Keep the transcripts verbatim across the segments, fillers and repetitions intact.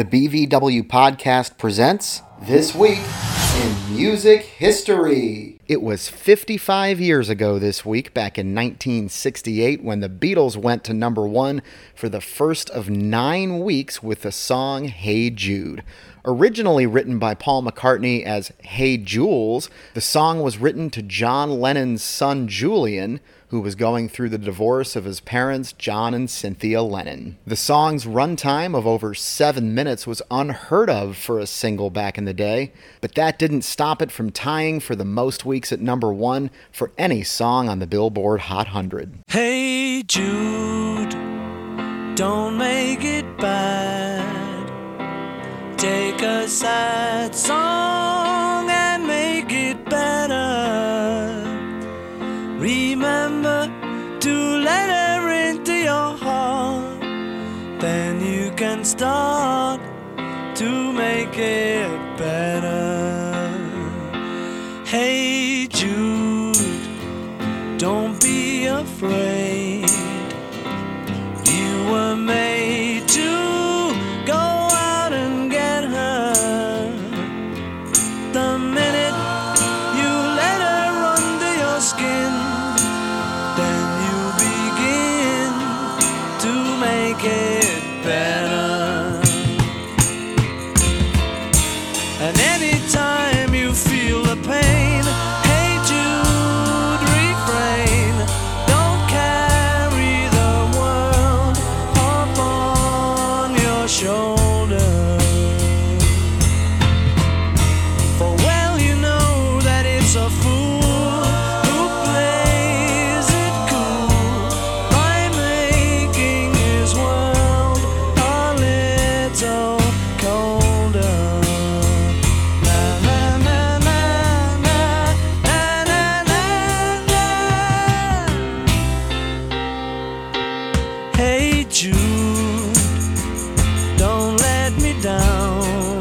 The B V W Podcast presents This Week in Music History. It was fifty-five years ago this week, back in nineteen sixty-eight, when the Beatles went to number one for the first of nine weeks with the song Hey Jude. Originally written by Paul McCartney as Hey Jules, the song was written to John Lennon's son Julian, who was going through the divorce of his parents, John and Cynthia Lennon. The song's runtime of over seven minutes was unheard of for a single back in the day, but that didn't stop it from tying for the most weeks at number one for any song on the Billboard Hot one hundred. Hey Jude, don't make it bad. Take a sad song and make it better. Remember to let her into your heart, then you can start to make it better. Hey Jude, don't be afraid. You were made to go out and get her. The minute you let her under your skin, then you begin to make it better. And anytime you feel the pain, hey Jude, refrain. Don't carry the world up on your shoulder. For well you know that it's a fool who plays it cool by making his world a little colder. Na na na na na na na na na. Hey Jude, don't let me down.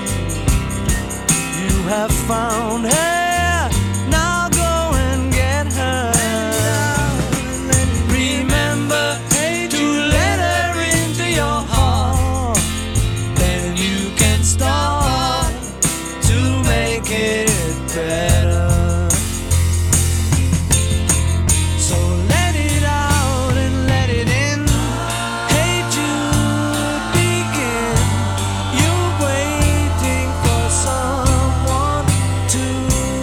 You have found her, now go and get her. Remember to let her into your heart, then you can start to make it better. So let it out and let it in. Hey Jude, begin. You're waiting for someone to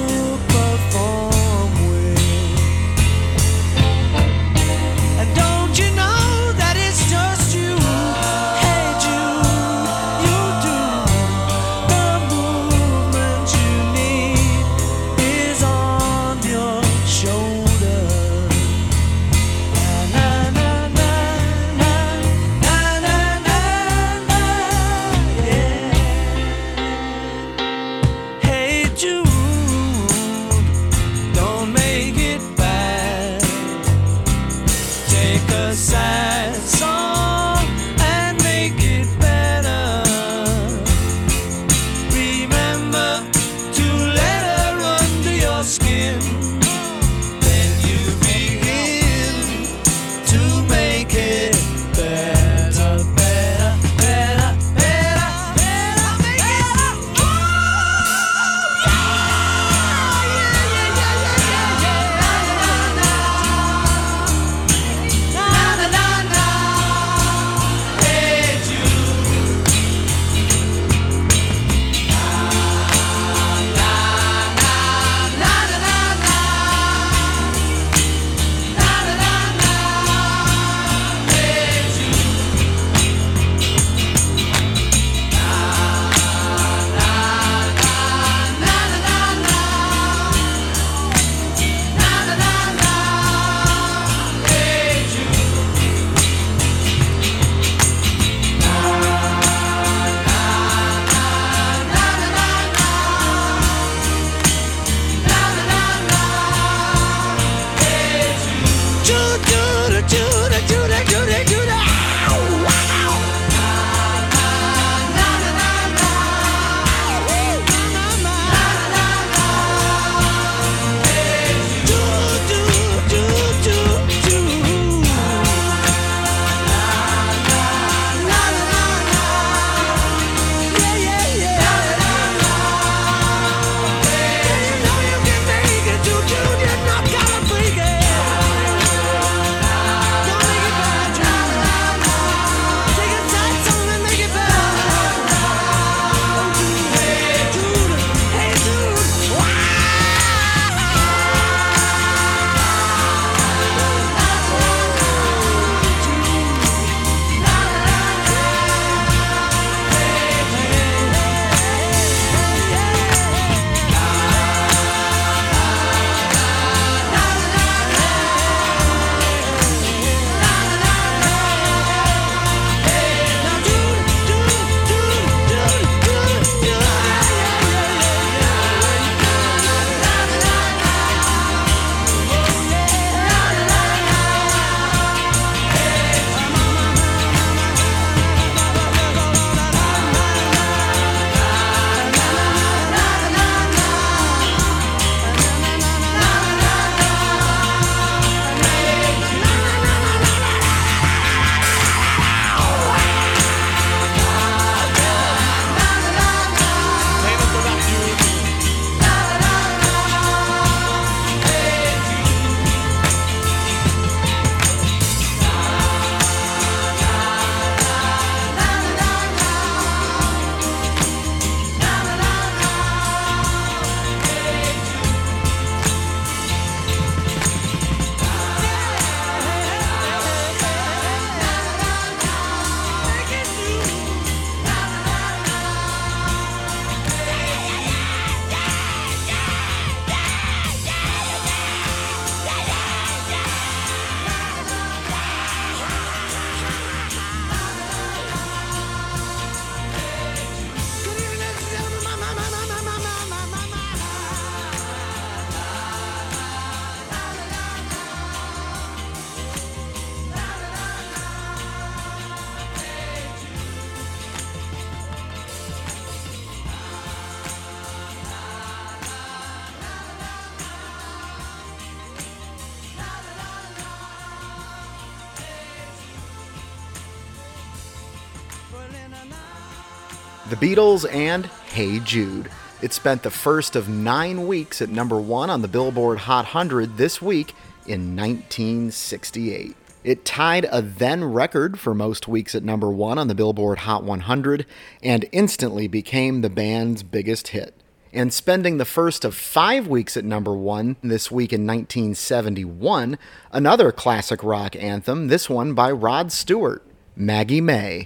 The Beatles and Hey Jude. It spent the first of nine weeks at number one on the Billboard Hot one hundred this week in nineteen sixty-eight. It tied a then record for most weeks at number one on the Billboard Hot one hundred and instantly became the band's biggest hit. And spending the first of five weeks at number one this week in nineteen seventy-one, another classic rock anthem, this one by Rod Stewart, Maggie May.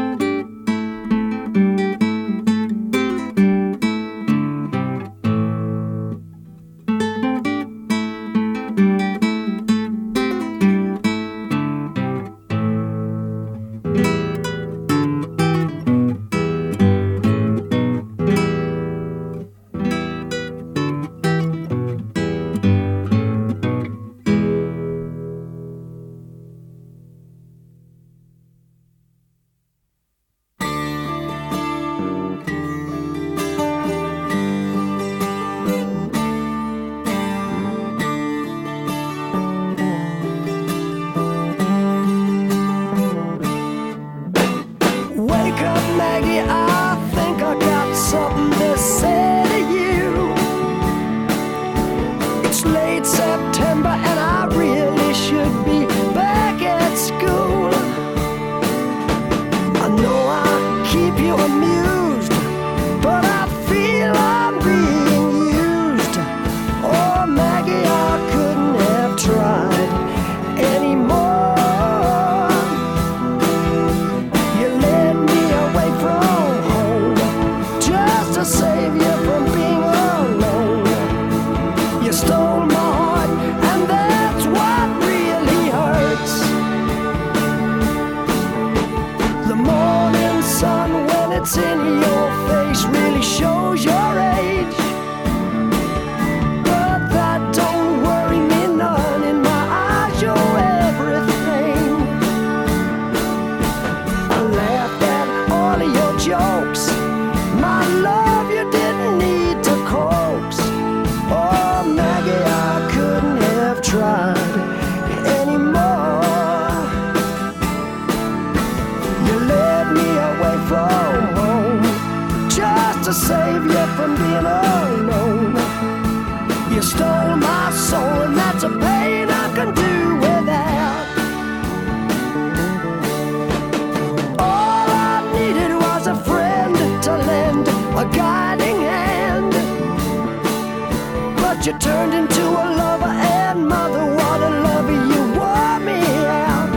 You turned into a lover and mother, what a lover, you wore me out.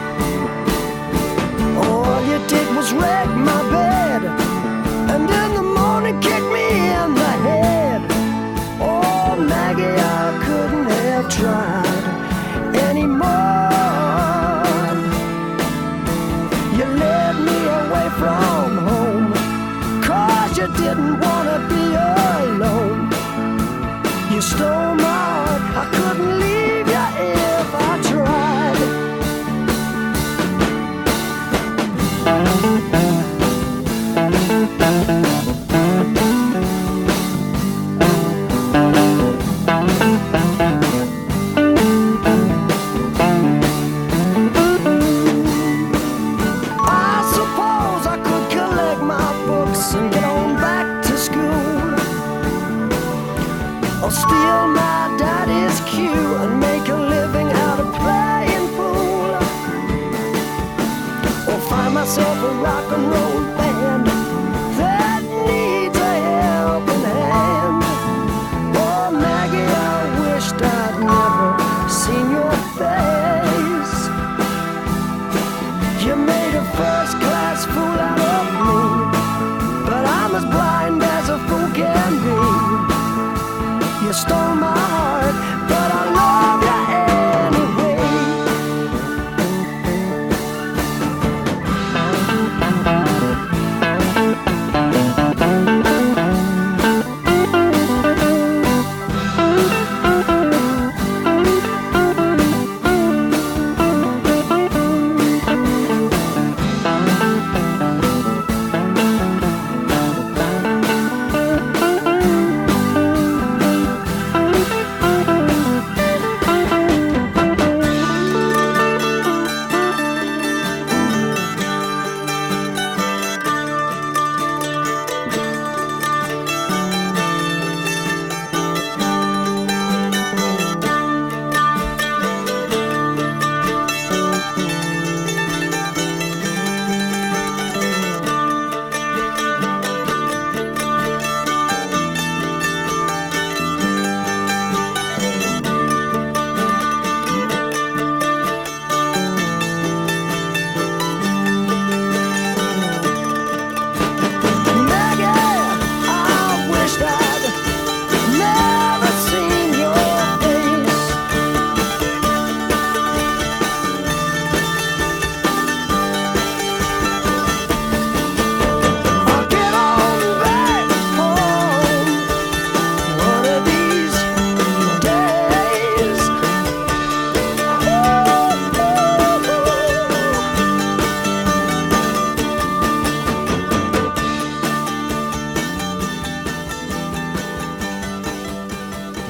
All you did was wreck my bed, and in the morning kick me in the head. Oh Maggie, I couldn't have tried anymore. You led me away from home, 'cause you didn't want to be alone. You stole my heart, I couldn't leave you if I tried. I suppose I could collect my books and get on back to school, or steal my daddy's cue and make a living out of playing pool, or find myself a rock and roll band that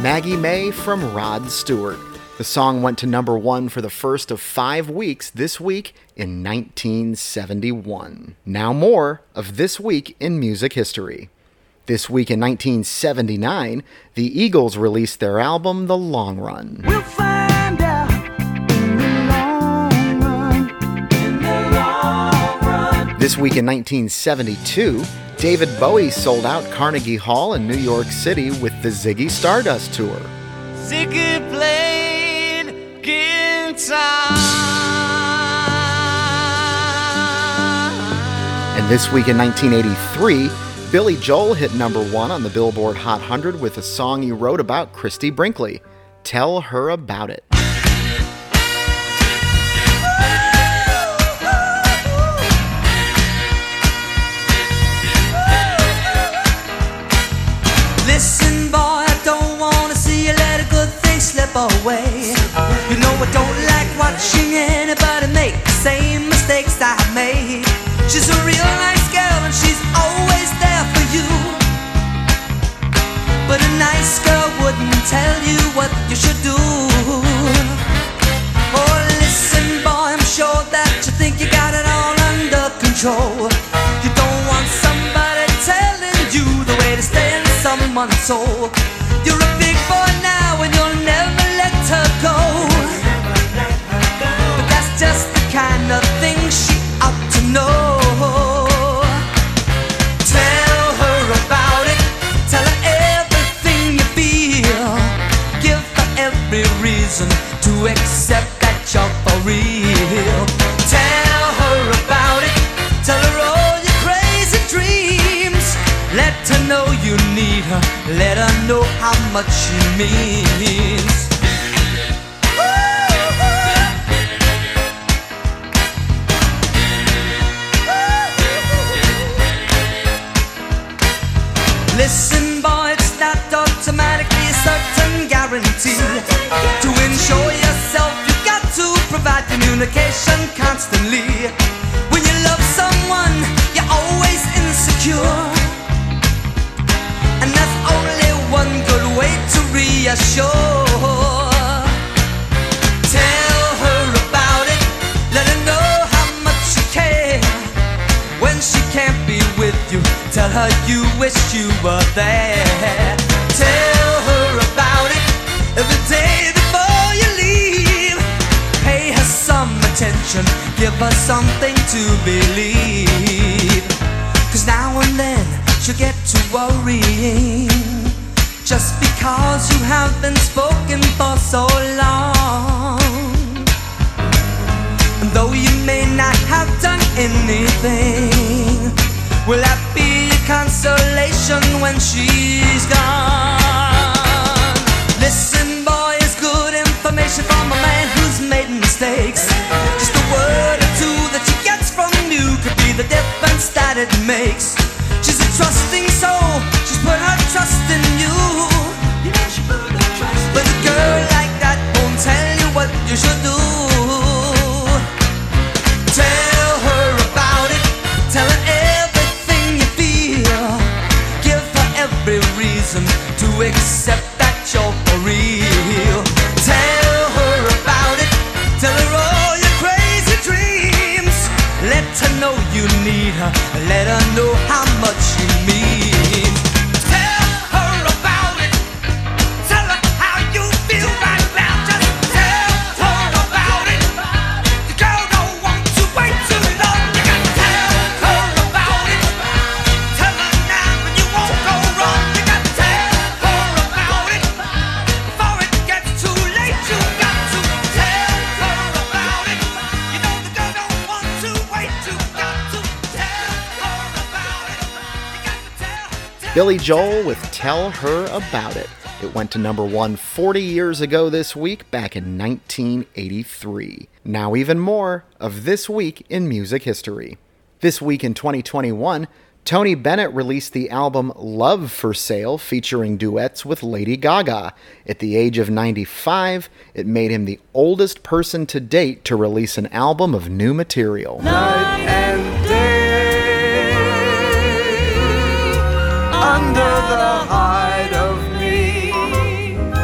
Maggie May from Rod Stewart. The song went to number one for the first of five weeks this week in nineteen seventy-one. Now more of This Week in Music History. This week in nineteen seventy-nine, the Eagles released their album, The Long Run. We'll find out in the long run, in the long run. This week in nineteen seventy-two, David Bowie sold out Carnegie Hall in New York City with the Ziggy Stardust Tour. Ziggy played guitar. And this week in nineteen eighty-three, Billy Joel hit number one on the Billboard Hot one hundred with a song he wrote about Christy Brinkley, Tell Her About It. Listen, boy, I don't wanna see you let a good thing slip away. You know I don't like watching anybody make the same mistakes I made. She's a real nice girl and she's always there for you. But a nice girl wouldn't tell you what you should do. Oh, listen, boy, I'm sure that you think you got it all under control. You don't want somebody telling you the way to stay in someone's soul. You're a big boy now and you'll never let her go. But that's just the kind of thing she ought to know. Tell her about it. Tell her everything you feel. Give her every reason to accept that you're for real. Tell her about it. Tell her all your crazy dreams. Let her know you need her. Let her know how much she means. Listen, boy, it's not automatically a certain guarantee. To ensure yourself, you got to provide communication constantly. When you love someone, you're always insecure. And that's only one good way to reassure. Tell her about it. Let her know how much you care. When she can't be with you, tell her you wish you were there. Tell her about it every day before you leave. Pay her some attention. Give her something to believe. Cause now and then she'll get to worrying, just because you have been spoken for so long. And though you may not have done anything, will that be a consolation when she's gone? Listen, boy, it's good information from a man who's made mistakes. Just a word or two that she gets from you could be the difference that it makes. She's a trusting soul, she's put her trust in you. You know she put her trust in you. But a girl like that won't tell you what you should do. Tell her about it, tell her everything you feel. Give her every reason to accept that you're for real. Tell her about it, tell her all your crazy dreams. Let her know you need her, let her know how much you mean. Tell her about it, tell her how you feel right now. Just tell her about it. The girl don't want to wait too long. You gotta tell her about it. Tell her now and you won't go wrong. You gotta tell her about it before it gets too late. You got to tell her about it. You know the girl don't want to wait. You got to tell her about it. You got to tell, tell Billy Joel with Tell Her About It. It went to number one forty years ago this week, back in nineteen eighty-three. Now even more of This Week in Music History. This week in twenty twenty-one, Tony Bennett released the album Love for Sale, featuring duets with Lady Gaga. At the age of ninety-five, it made him the oldest person to date to release an album of new material. Night and day, under the hide of me,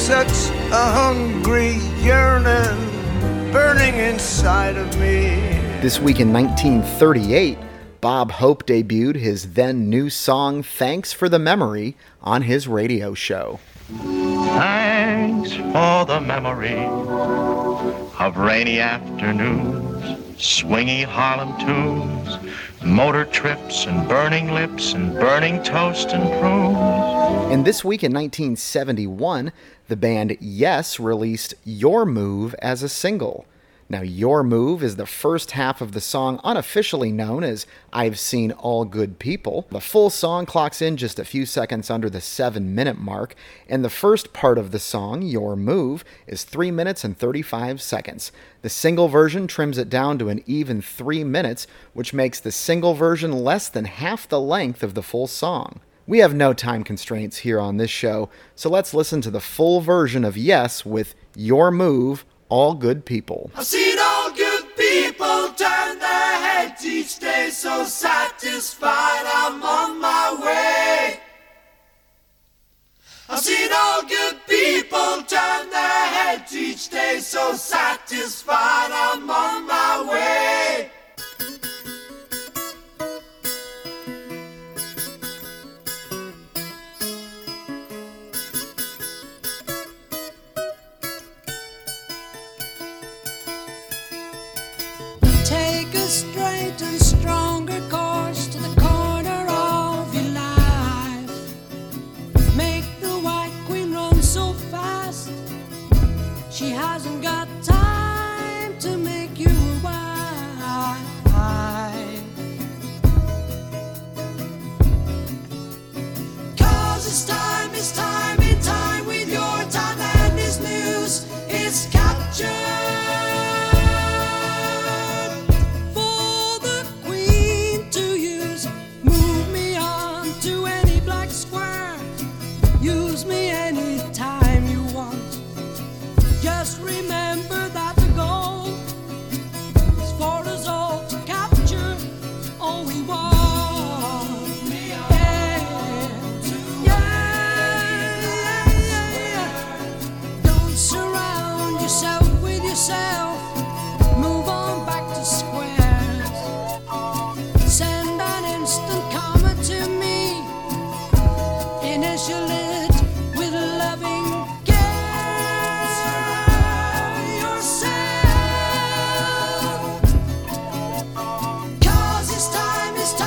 such a hungry yearning burning inside of me. This week in nineteen thirty-eight, Bob Hope debuted his then new song, Thanks for the Memory, on his radio show. Thanks for the memory of rainy afternoons, swingy Harlem tunes, motor trips and burning lips and burning toast and prunes. And this week in nineteen seventy-one, the band Yes released Your Move as a single. Now, Your Move is the first half of the song unofficially known as I've Seen All Good People. The full song clocks in just a few seconds under the seven-minute mark, and the first part of the song, Your Move, is three minutes and thirty-five seconds. The single version trims it down to an even three minutes, which makes the single version less than half the length of the full song. We have no time constraints here on this show, so let's listen to the full version of Yes with Your Move, All Good People. I've seen all good people turn their heads each day, so satisfied I'm on my way. I've seen all good people turn their heads each day, so satisfied I'm on my way. Take a straight and stronger course to the corner of your life. Make the White Queen run so fast, she hasn't got time to make you a wife. 'Cause it's time, it's time, in time with your time, and this news is captured. Use me anytime you want. Just remember that the goal is for us all to capture all we want. Yeah, yeah, yeah, yeah. Don't surround yourself with yourself. Move on back to squares. Send an instant comment to me. Initially with loving care yourself. 'Cause it's time, it's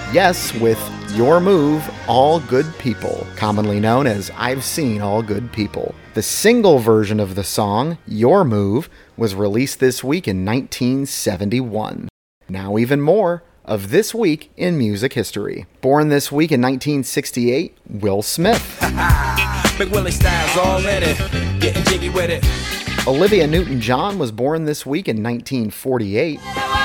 Yes, with Your Move, All Good People, commonly known as I've Seen All Good People. The single version of the song, Your Move, was released this week in nineteen seventy-one. Now even more of This Week in Music History. Born this week in nineteen sixty-eight, Will Smith. Big Willie Styles already, getting jiggy with it. Olivia Newton-John was born this week in nineteen forty-eight.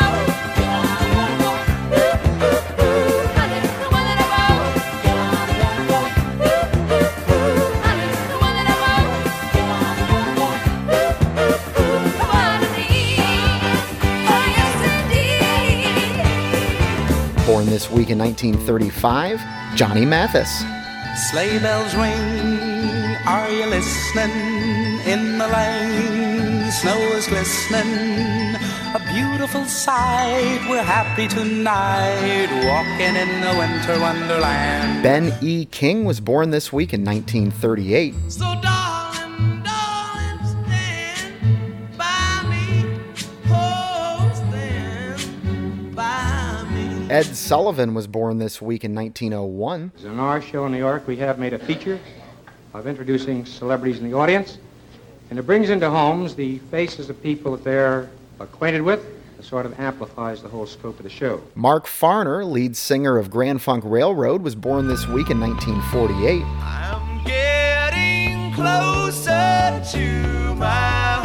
Born this week in nineteen thirty-five, Johnny Mathis. Sleigh bells ring, are you listening? In the lane, snow is glistening, a beautiful sight. We're happy tonight, walking in the winter wonderland. Ben E. King was born this week in nineteen thirty-eight. So darling, darling, stand by me. Oh, stand by me. Ed Sullivan was born this week in nineteen oh one. In our show in New York, we have made a feature of introducing celebrities in the audience, and it brings into homes the faces of people that they're acquainted with. It sort of amplifies the whole scope of the show. Mark Farner, lead singer of Grand Funk Railroad, was born this week in nineteen forty-eight. I'm getting closer to my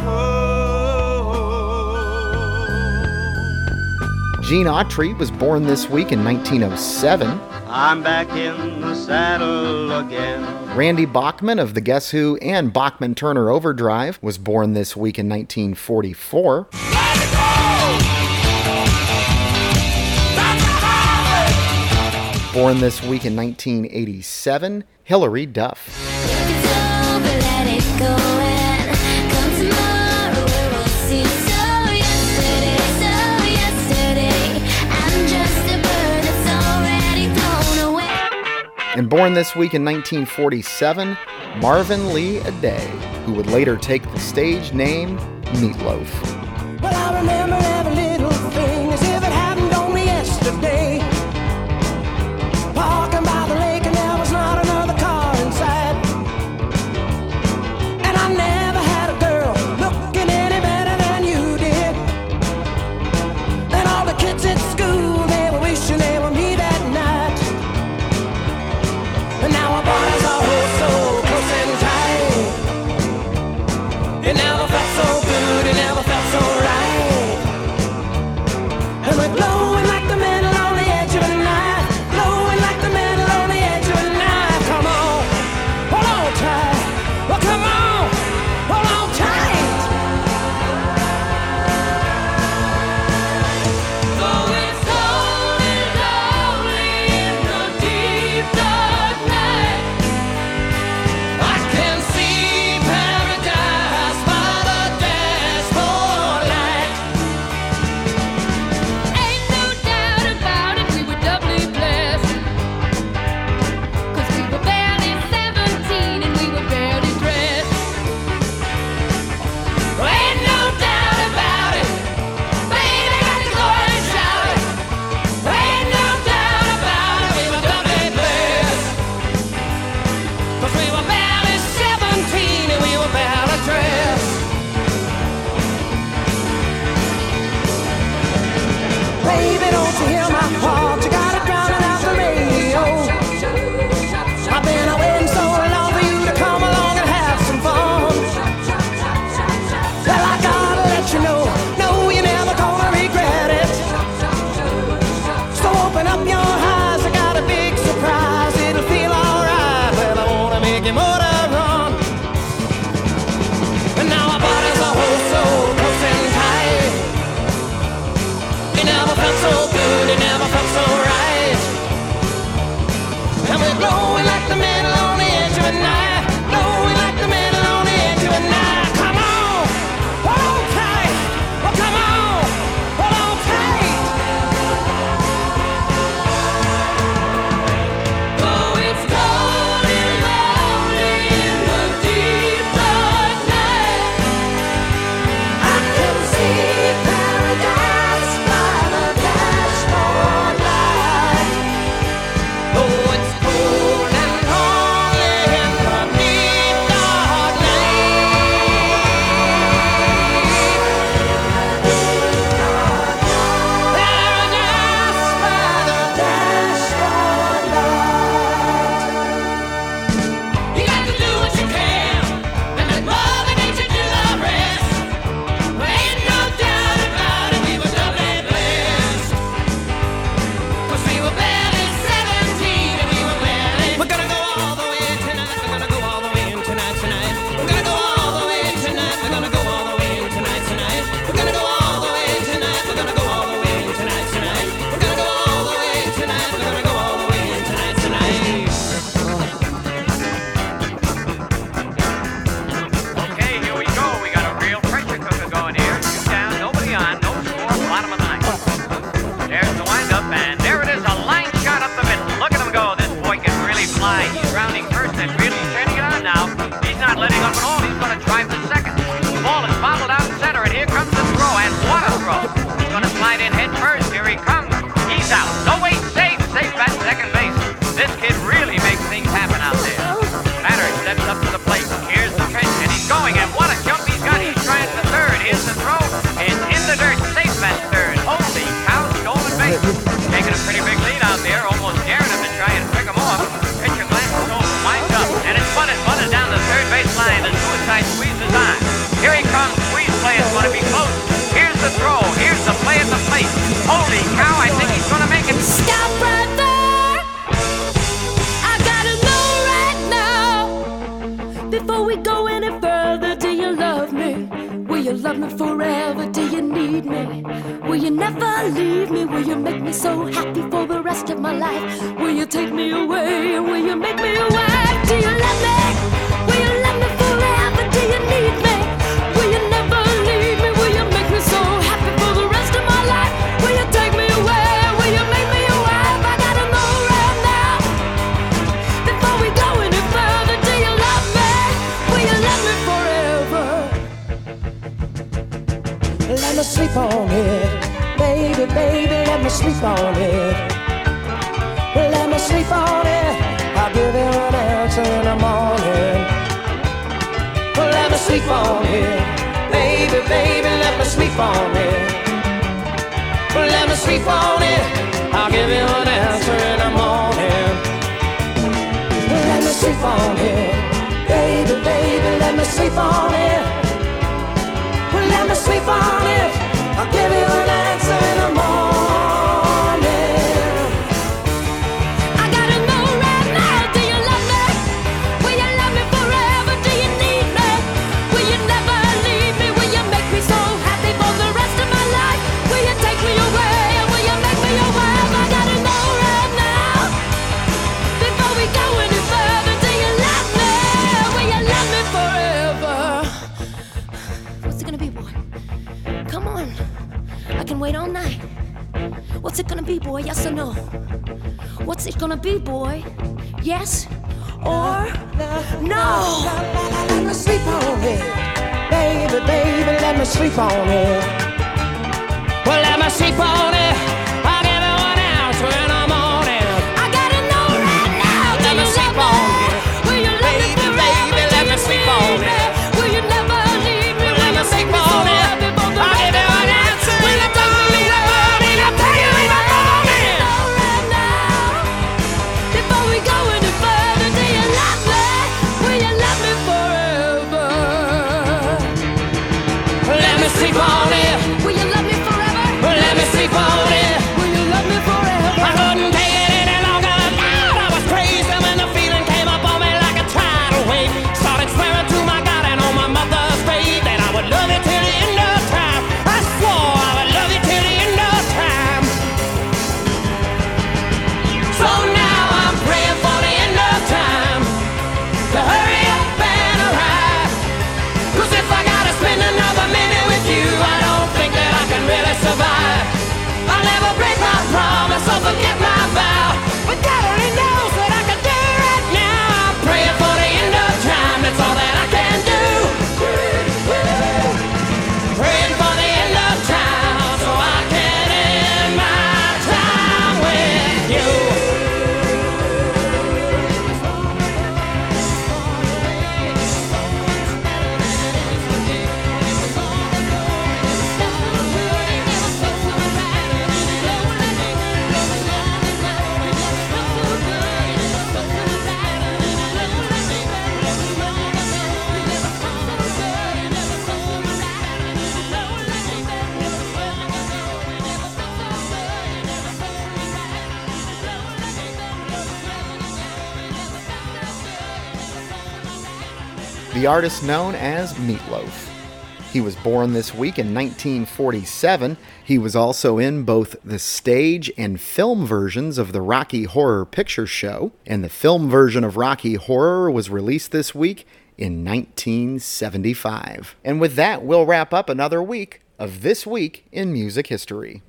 home. Gene Autry was born this week in nineteen oh seven. I'm back in the saddle again. Randy Bachman of the Guess Who and Bachman-Turner Overdrive was born this week in nineteen forty-four. Born this week in nineteen eighty-seven, Hilary Duff. And born this week in nineteen forty-seven, Marvin Lee Aday, who would later take the stage name Meatloaf. Well, I remember every little thing as if it happened only yesterday. Walking by the lake and there was not another car inside. And I never had a girl looking any better than you did. And all the kids at school, they were wishing they were me that night. And now our bodies are so close and tight. It never felt so good, it never felt so right. And we're glowing like the metal on the edge of a knife. Glowing like the metal on the edge of a knife. Come on, hold on tight. Well, come on, hold on tight. Though it's lonely, lonely in the deep dark night, I can see paradise by the ball, he's gonna drive the second. The ball is bobbled out center, and here comes the throw, and what a throw. He's gonna slide in head first, here he comes. He's out. No, wait, safe, safe at second base. This kid really makes things happen out there. Batter steps up to the plate. Here's the pitch, and he's going, and what a jump he's got. He's trying for third. Here's the throw. It's in the dirt, safe at third. Holy cow, stolen base. Taking a pretty big lead out there, almost daring him to try and pick him off. Pitcher glances over, winds up, and it's fun and fun down the third base line. The suicide squeeze is on. Here he comes. Squeeze play is going to be close. Here's the throw. Here's the play at the plate. Holy cow, I think he's going to make it. Stop right there. I gotta know right now. Before we go any further, do you love me? Will you love me forever? Do you need me? Will you never leave me? Will you make me so happy for the rest of my life? Will you take me away? Will you make me your wife? Do you love me? Will you love me forever? Do you need me? Will you never leave me? Will you make me so happy for the rest of my life? Will you take me away? Will you make me your wife? I gotta know right now. Before we go any further, do you love me? Will you love me forever? Let me sleep on it, baby, baby, let me sleep on it. Let me sleep on it, I'll give you an answer in the morning. Let me sleep on it, baby, baby, let me sleep on it. Let me sleep on it, I'll give you an answer in the morning. Let me sleep on it, baby, baby, let me sleep on it. Let me sleep on it, I'll give you an answer in the morning. I gotta know right now, do you love me? Will you love me forever? Do you need me? Will you never leave me? Will you make me so happy for the rest of my life? Will you take me away? Will you make me your wife? I gotta know right now. Before we go any further, do you love me? Will you love me forever? What's it gonna be, boy? Come on, I can wait all night. What's it gonna be, boy? Yes or no? What's it gonna be, boy? Yes or no? Let me sleep on it, baby, baby, let me sleep on it. Well, let me sleep on it, I'll give you an answer in the morning. I gotta know right now, do Let me you sleep love on me? it, Will you love me baby, forever? baby, Do let you me sleep need on me? it. Will you never leave me? Well, Will let you me make sleep me so on it, happy for the I'll rest give you of my an life? answer Will in you the take me morning. away? I'll tell you in the morning. Know right now. Before we go any further, do you love me? Will you love me forever? Let me sleep on it, Will you love me forever? let me sleep on it. Will you love me forever? I couldn't take it any longer. Lord, I was crazy when the feeling came up on me like a tidal wave. Started swearing to my God and on my mother's grave that I would love you till the end of time. I swore I would love you till the end of time. So now I'm praying for the end of time to hurry up and arrive. 'Cause if I gotta spend another minute with you, I don't think that I can really survive. I'll never break my promise or forget my vow. But God only knows what I can do right now. I'm praying for the end of time, that's all that I can do. Praying for the end of time so I can end my time with you. The artist known as Meatloaf. He was born this week in nineteen forty-seven. He was also in both the stage and film versions of the Rocky Horror Picture Show, and the film version of Rocky Horror was released this week in nineteen seventy-five. And with that, we'll wrap up another week of This Week in Music History.